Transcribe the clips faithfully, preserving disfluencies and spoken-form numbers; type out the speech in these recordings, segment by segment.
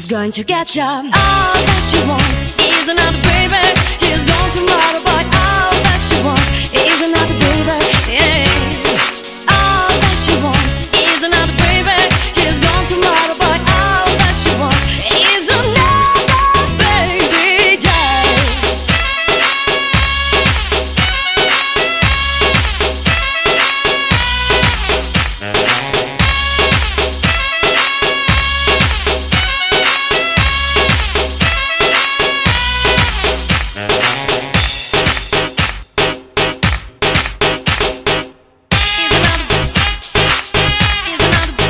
she's going to get ya. All that she wants is another baby. She's gone tomorrow, but all that she wants is another baby. Yeah. All that she wants is another baby. She's gone tomorrow, but all that she wants is another baby. Yeah. Is another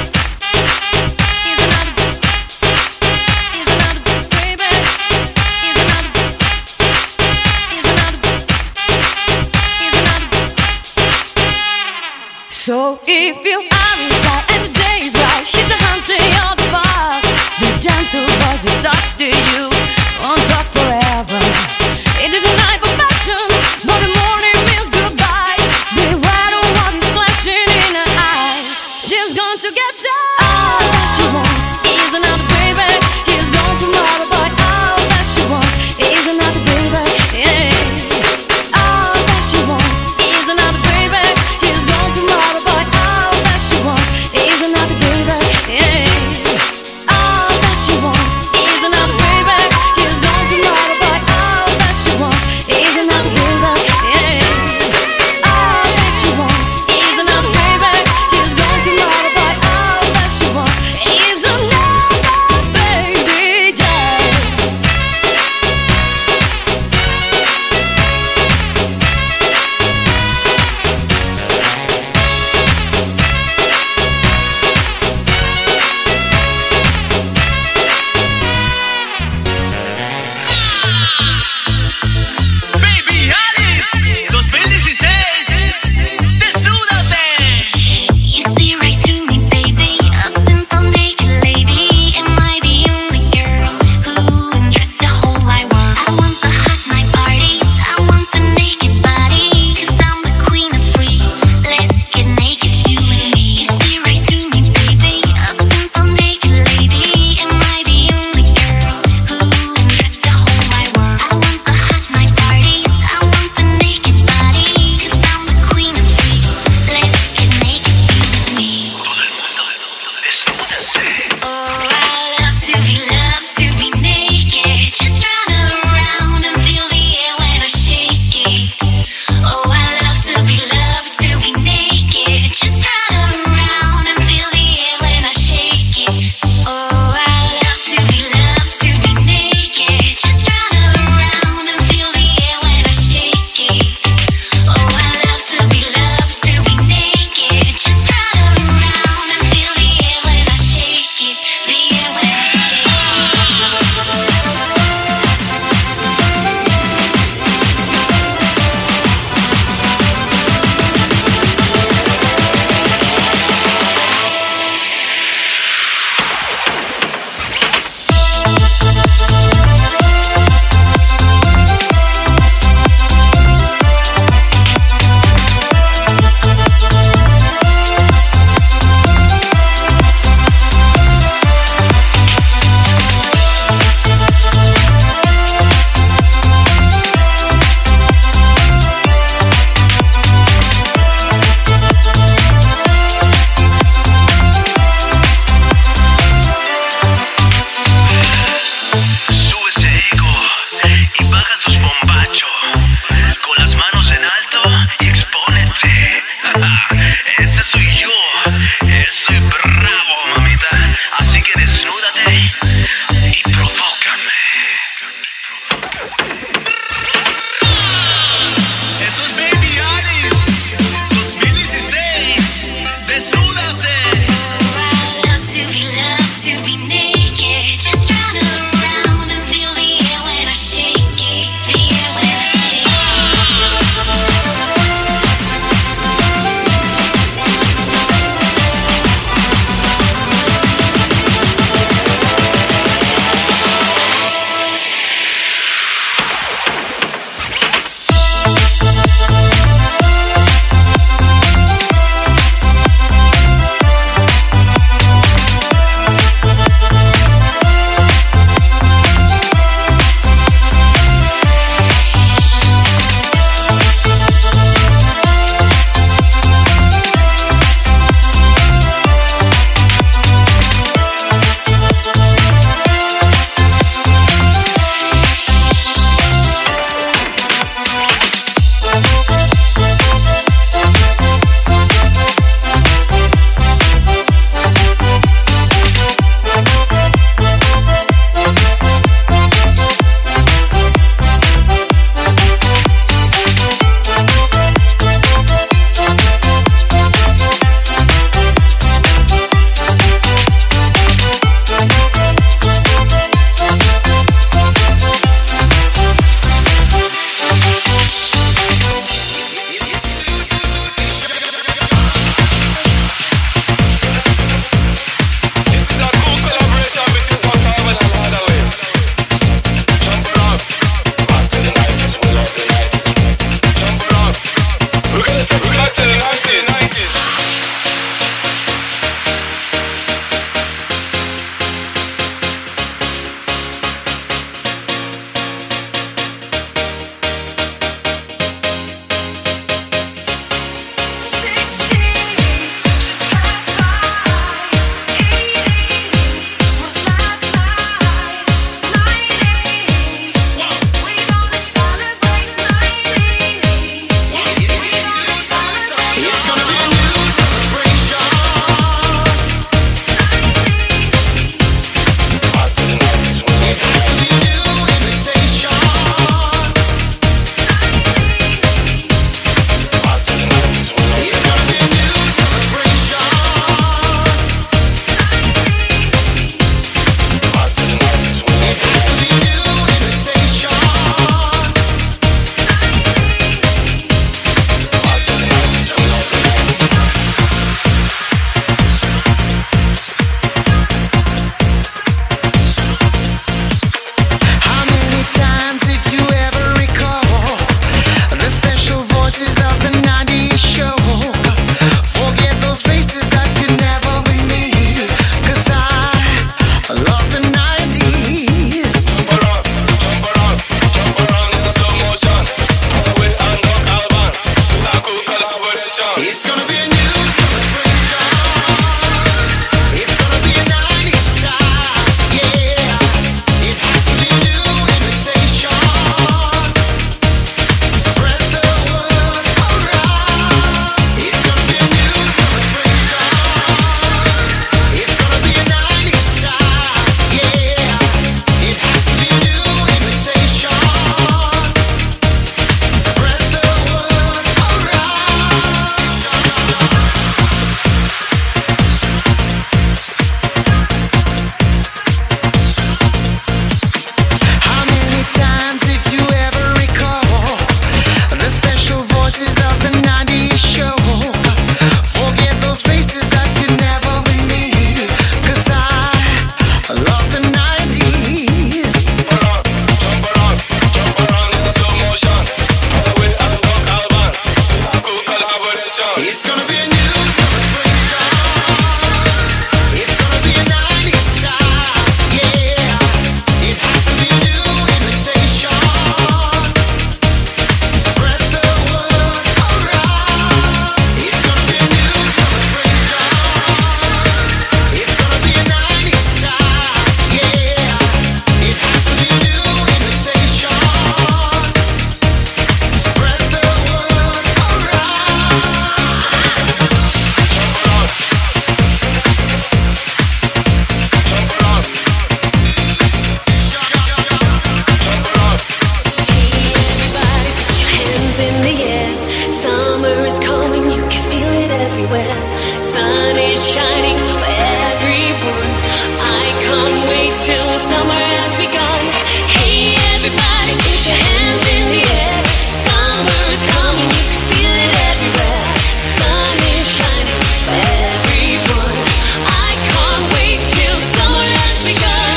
till the summer has begun. Hey everybody, put your hands in the air. Summer is coming, you can feel it everywhere. Sun is shining for everyone. I can't wait till the summer has begun.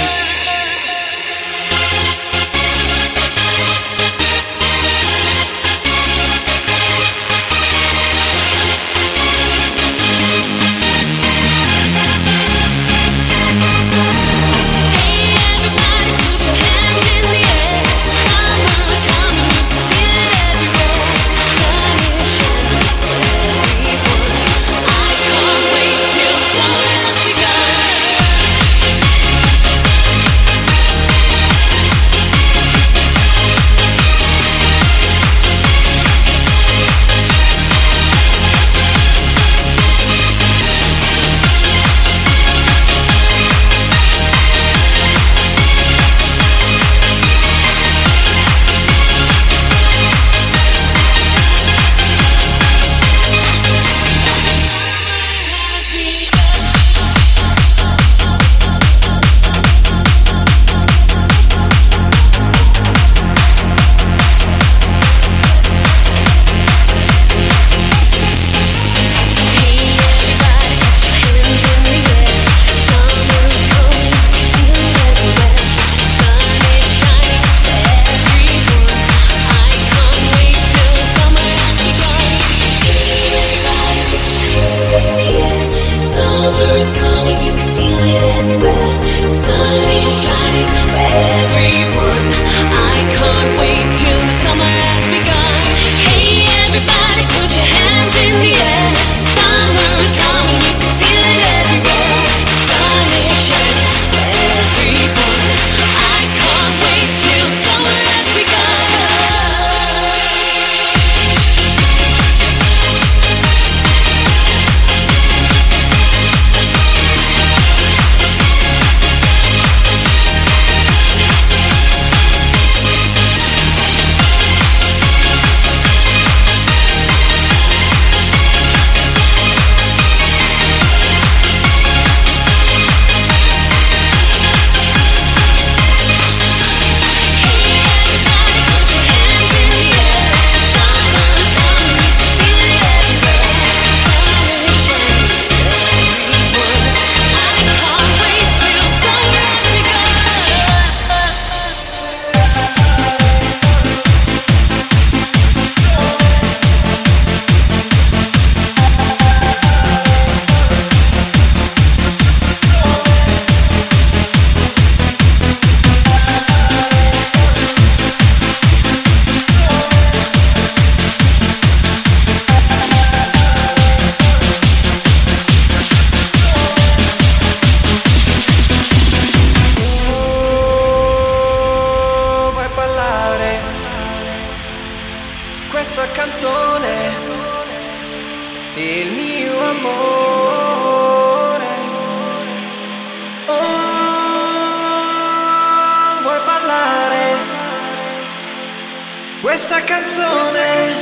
Questa canzone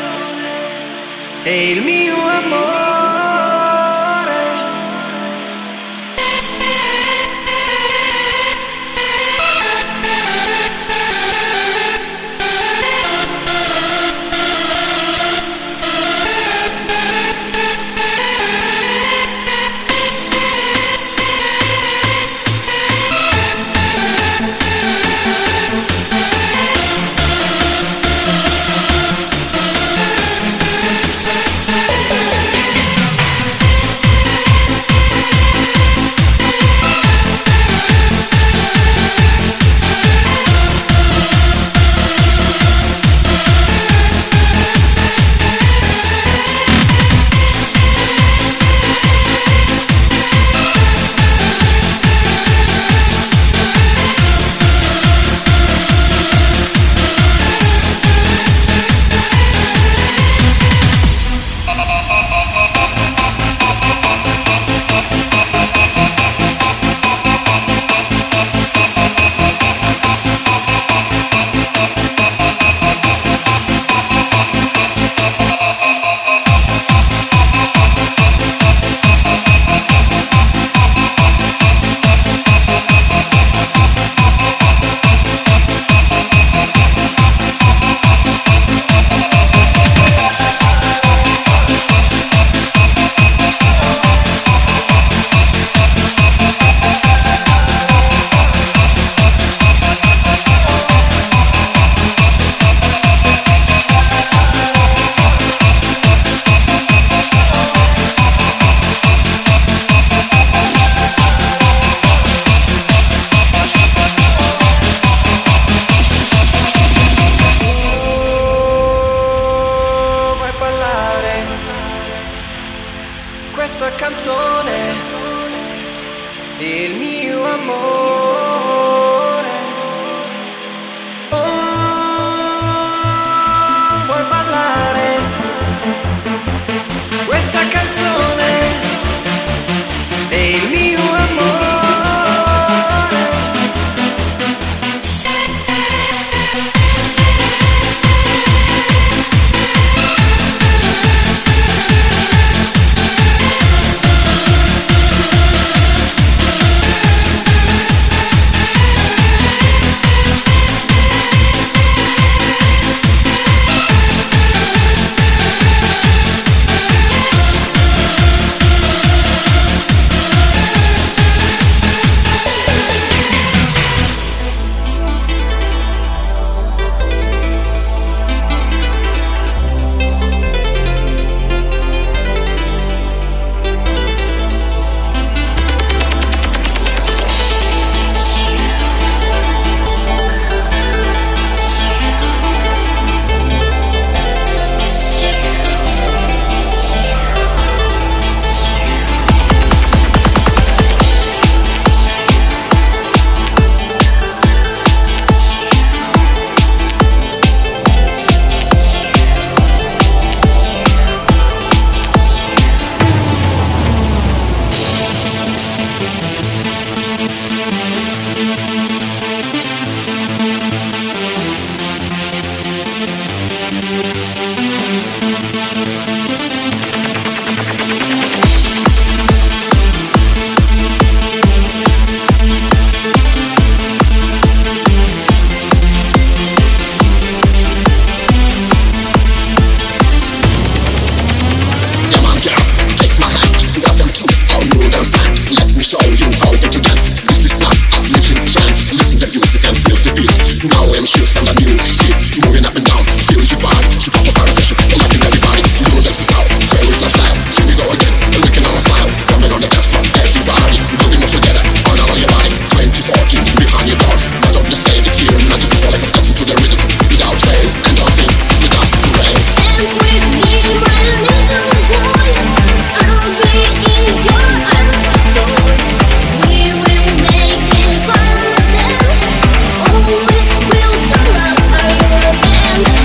è il mio amore. il mio amore. Oh, vuoi ballare questa canzone? È il mio amore. Always will to love her.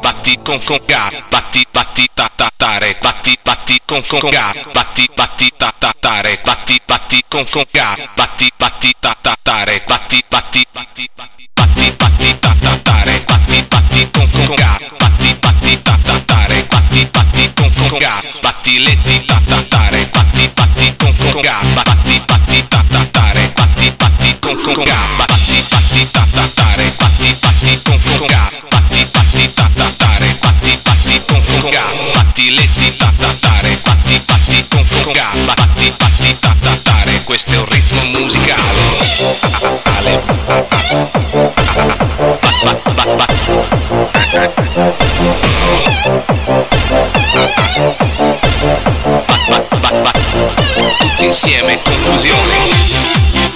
batti con con ga, batti batti ta ta tare, batti batti con con ga, batti batti ta ta tare, batti batti con con ga, batti batti ta ta tare, batti batti batti batti batti ta ta tare, batti batti con con ga, batti batti ta ta tare, batti batti con con ga, batti letti ta ta tare, batti batti con con ga, batti batti ta ta tare, batti batti con con ga, batti batti ta ta tare, batti batti con con ga, batti batti ta ta tare, batti batti con con ga, batti letti ta ta tare, batti batti con con ga, batti batti ta ta tare, questo è un ritmo musicale. Ale, bat, bat, bat, bat, bat, bat, tutti insieme, confusione.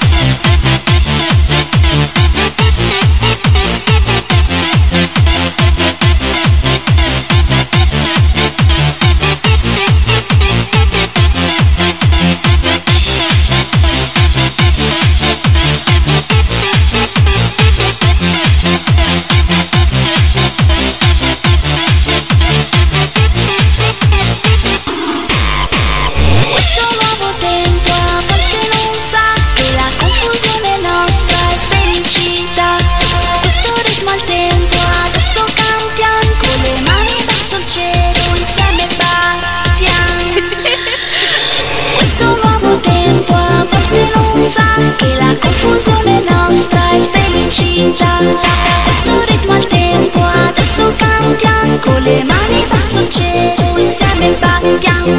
Questo ritmo al tempo, adesso cantiamo con le mani verso il cielo, insieme battiamo.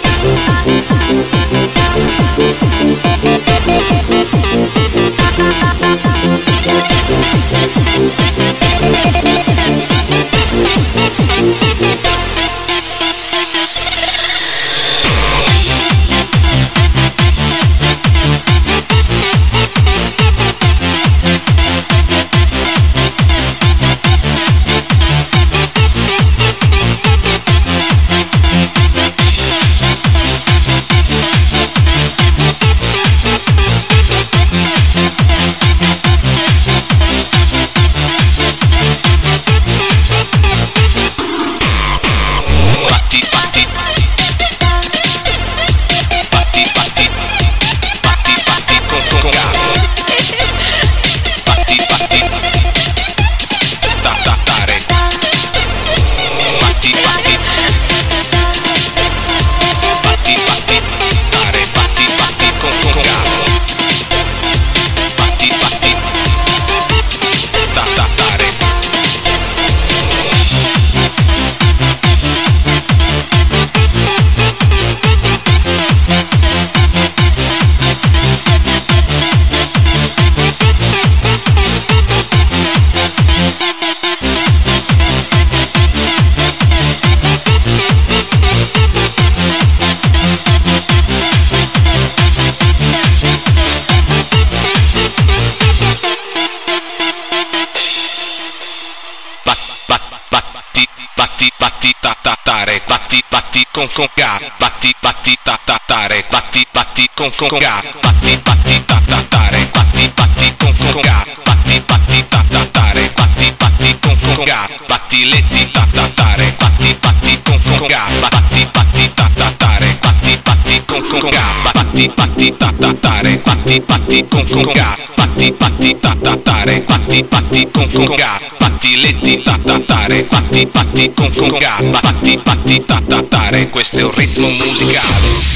batti ta ta tare, batti batti con con ga, batti batti ta ta tare, batti batti con con ga, batti batti ta ta tare, batti batti con con ga, batti batti ta ta tare, batti batti con con ga, batti letti ta ta tare, batti batti con con ga, batti batti ta ta tare, batti batti con con ga, batti batti ta ta tare, batti batti con con ga, batti batti ta ta tare, batti batti con con ga, batti letti ta ta tare, batti batti con con ga, batti batti ta ta tare, questo è un ritmo musicale.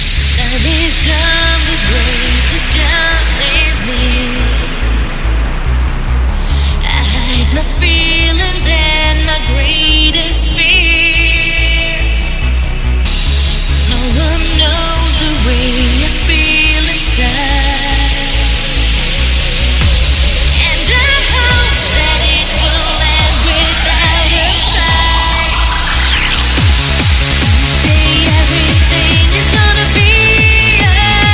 My feelings and my greatest fear. No one knows the way I feel inside, and I hope that it will end without a fight. You say everything is gonna be alright.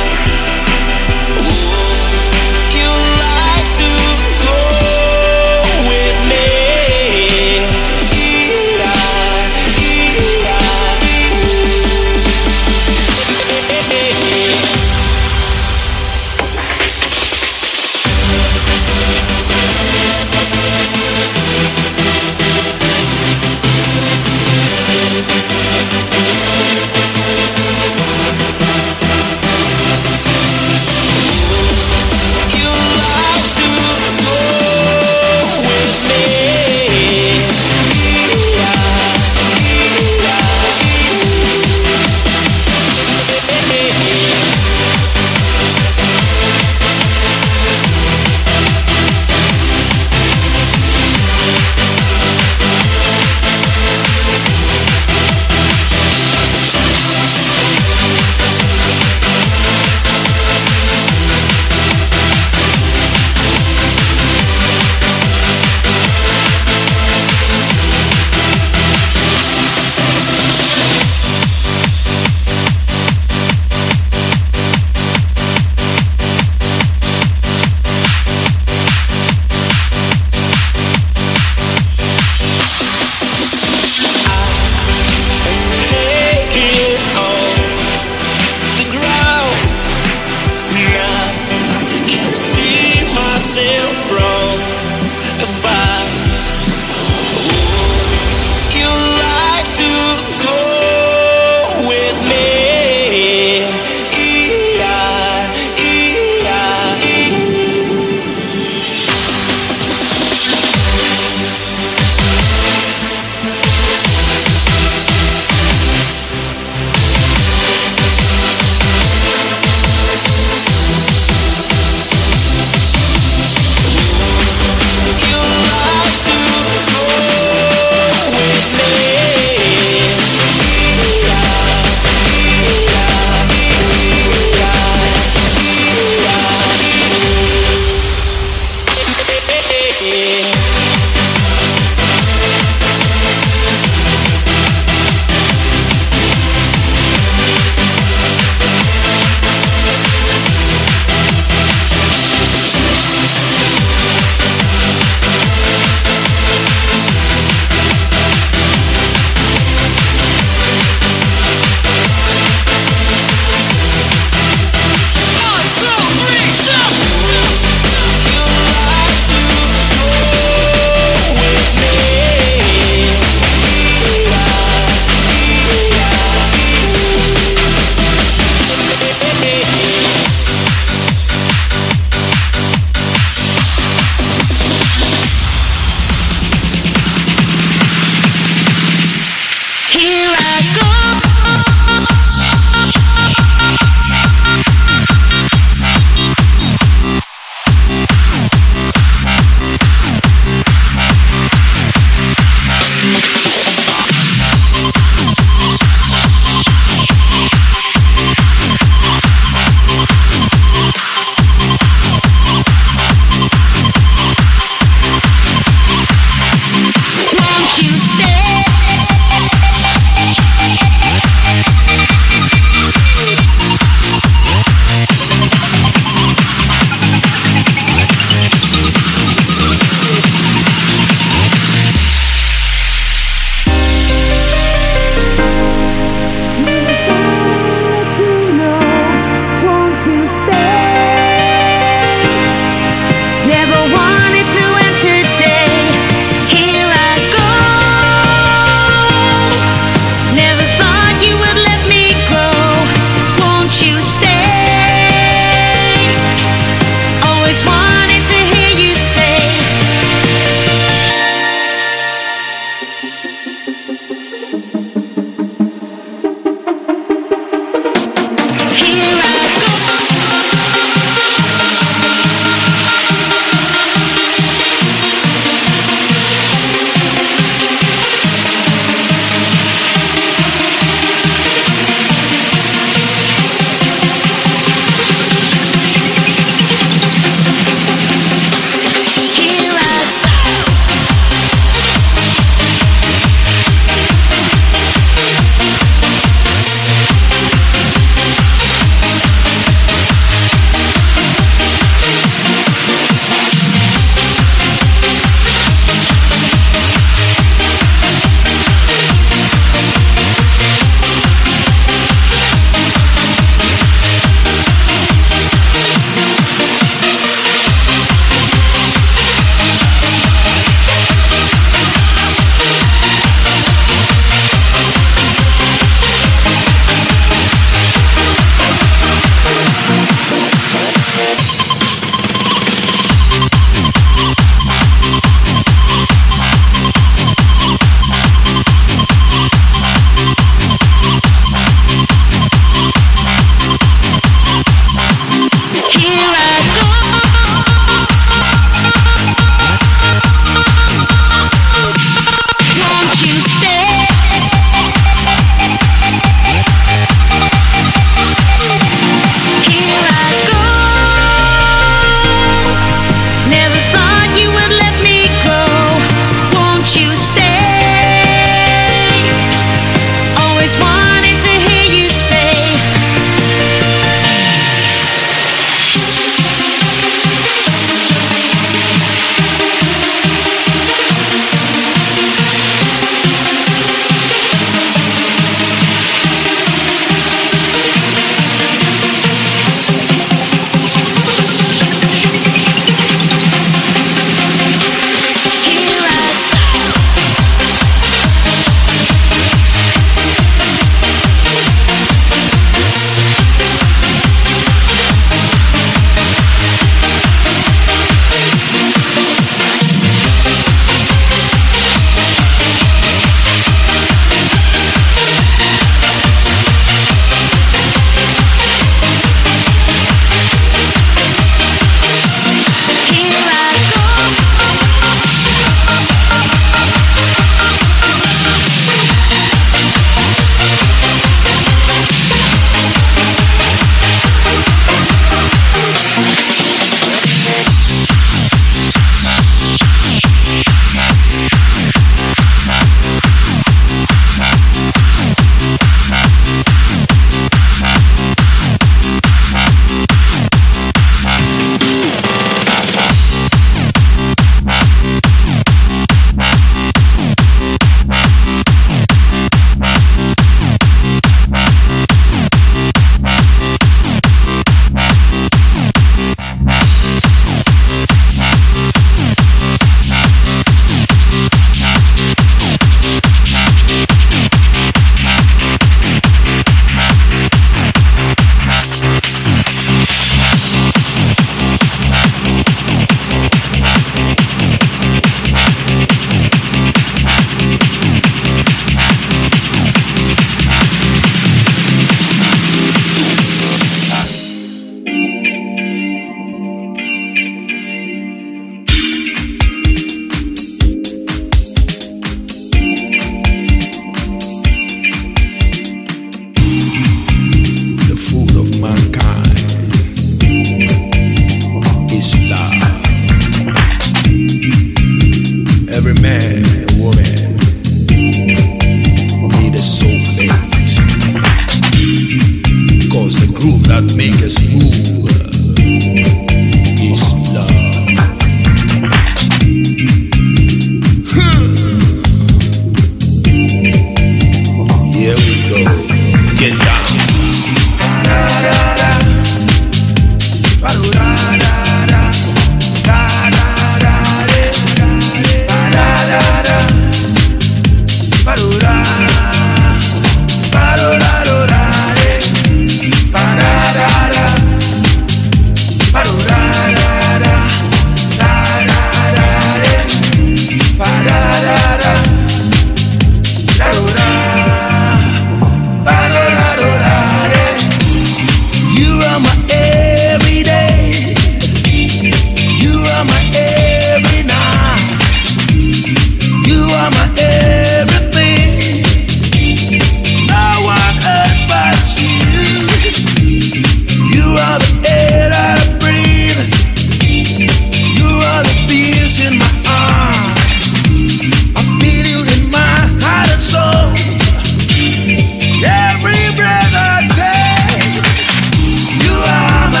Every breath I take, you are my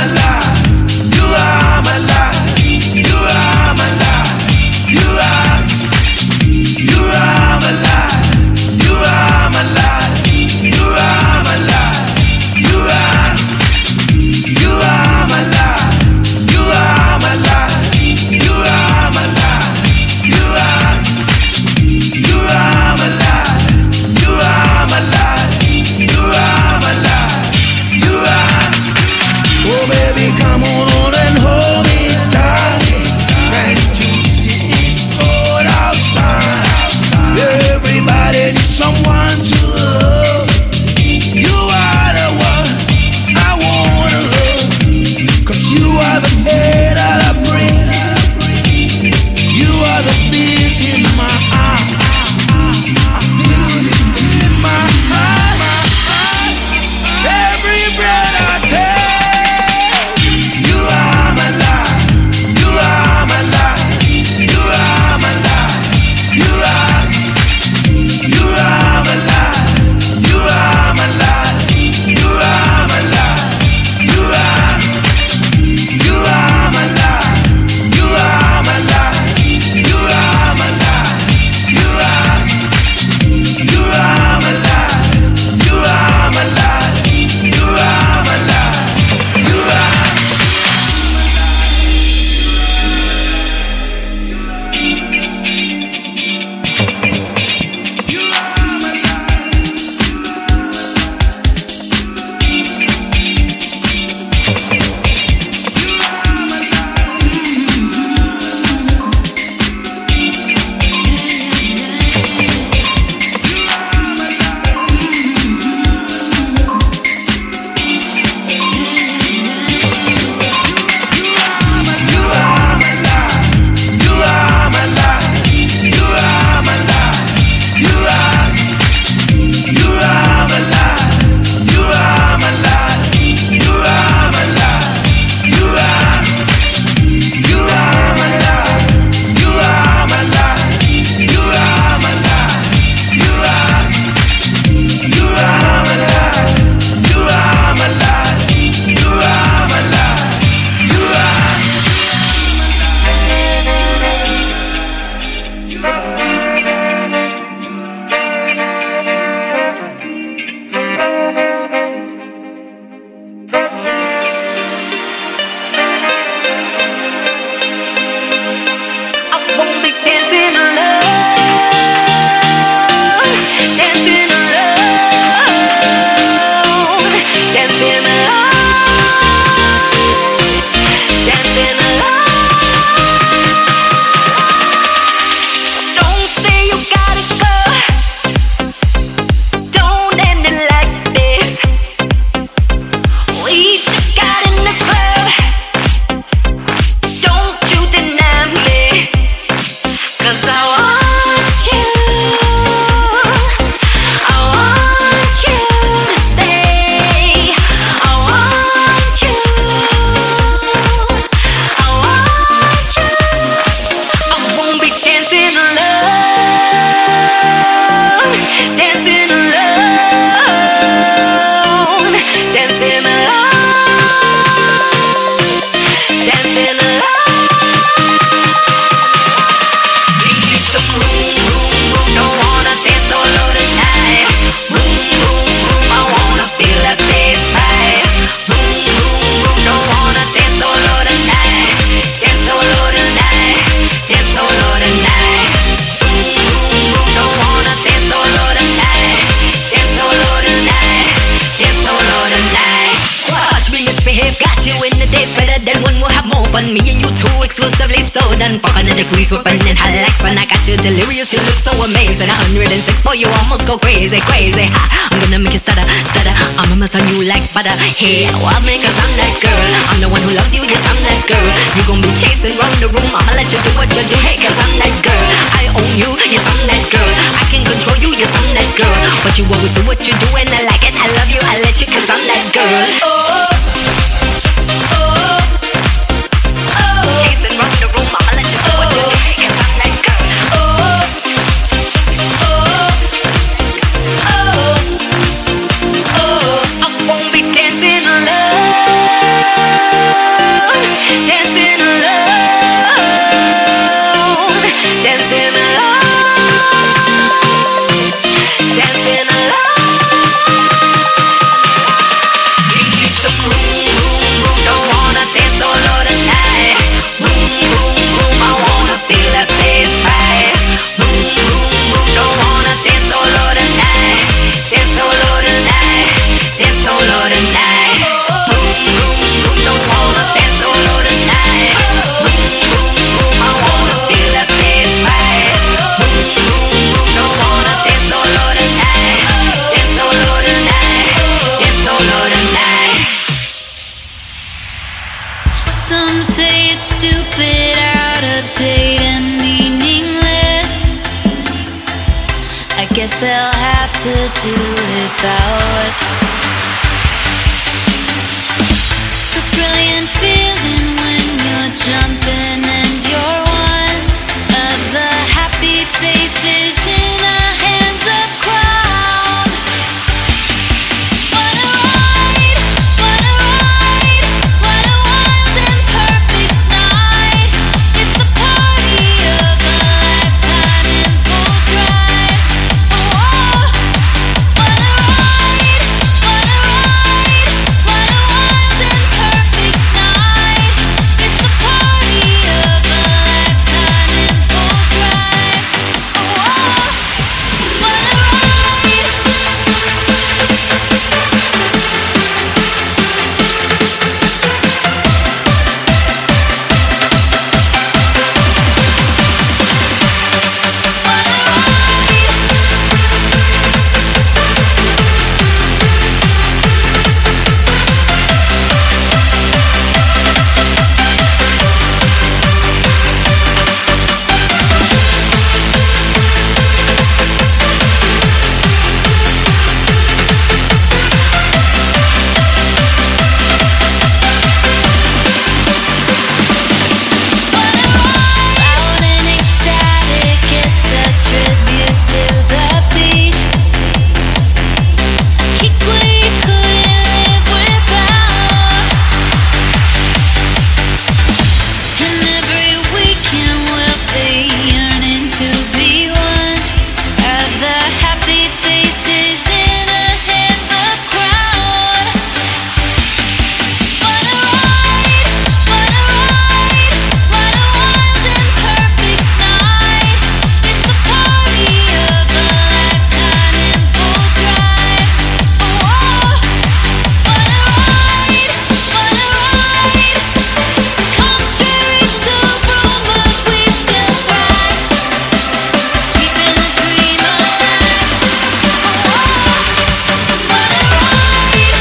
got you in the days better than one. We'll have more fun. Me and you two exclusively stolen. Fuck under degrees, we're burning hot like sun. I got you delirious, you look so amazing. one hundred six, boy, you almost go crazy, crazy. Ha, I'm gonna make you stutter, stutter. I'ma melt on you like butter. Hey, what make us? I'm that girl. I'm the one who loves you, yes, I'm that girl. You gon' be chasing round the room. I'ma let you do what you do. Hey, cause I'm that girl. I own you, yes, I'm that girl. I can control you, yes, I'm that girl. But you always do what you do and I like it. I love you, I let you, cause I'm that girl. Oh. Chasing round the room, I'ma let you do what you do, cause I'm that girl. Oh, oh, oh, oh. I won't be dancing alone, dancing alone, dancing alone, dancing alone. Give me some room, room, room, don't wanna dance solo tonight. Room, room, room, I wanna feel that bass right. Room, room, room, don't wanna dance solo tonight. Dance solo tonight. Dance solo tonight. Room, room, room, don't wanna dance solo tonight. Room, room, room, I wanna feel that bass right. Room, room, room, don't wanna dance solo tonight. Dance solo tonight. Dance solo tonight. Some say it's stupid, out of date and meaningless. I guess they'll have to do without the brilliant feeling when you're jumping and you're one of the happy faces in a hands-up crowd. What a ride, what a ride, what a wild and perfect night. It's the party of a lifetime in full drive. Oh, what a ride, what a ride, what a wild and perfect night. It's the party of a lifetime in full drive. Oh, what a ride. Loud and ecstatic, it's a tribute to the beat. A kick we couldn't live without. And every weekend we'll be yearning to be one of the happy faces in a hands-up crowd. What a ride, what a ride, what a wild and perfect night. It's the party of a lifetime in full drive. Oh, what a ride, what a ride. Contrary to rumors, we still thrive, keeping the dream alive. Oh, what a ride.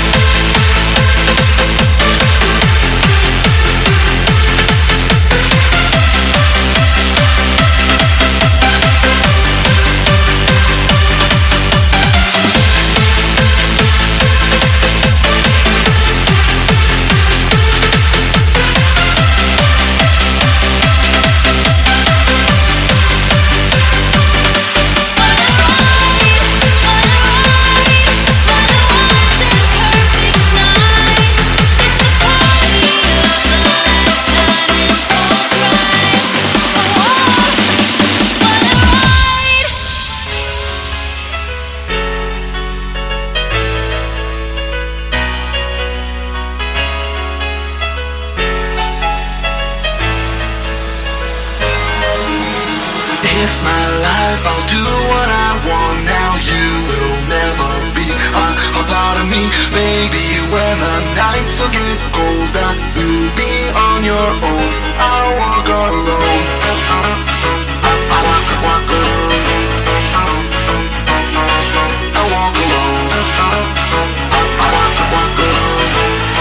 It's my life, I'll do what I want. Now you will never be a part of me. Baby, when the nights will get colder, you'll be on your own. I'll walk alone. I walk, walk alone. I walk alone. I walk, walk alone.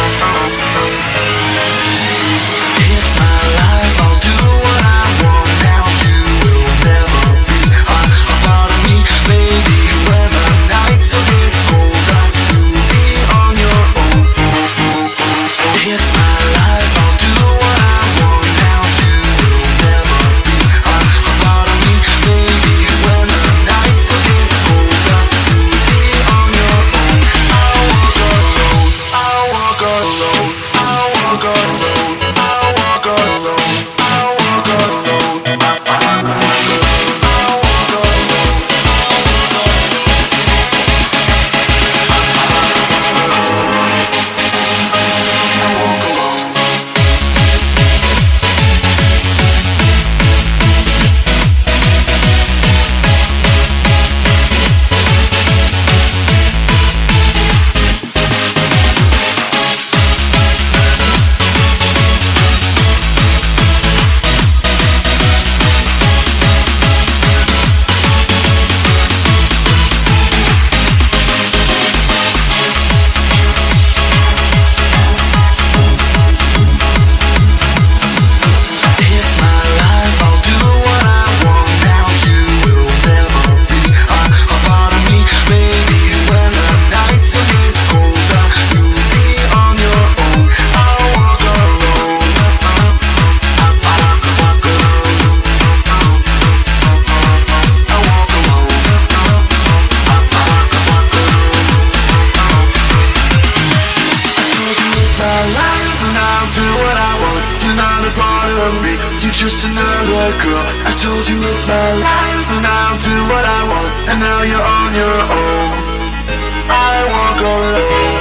It's my life, I'll do what I want. Now you will never be a, a part of me. Baby, when the nights will get colder, you'll be on your own. It's my life, I'll do what I want. Now you will never be a, a part of me. Baby, when the nights will get colder, you'll be on your own. I'll walk alone. I'll walk alone. I'll walk alone. I'll walk alone. I'll walk alone. I'll walk alone. Just another girl. I told you it's my life, and I'll do what I want. And now you're on your own. I walk alone.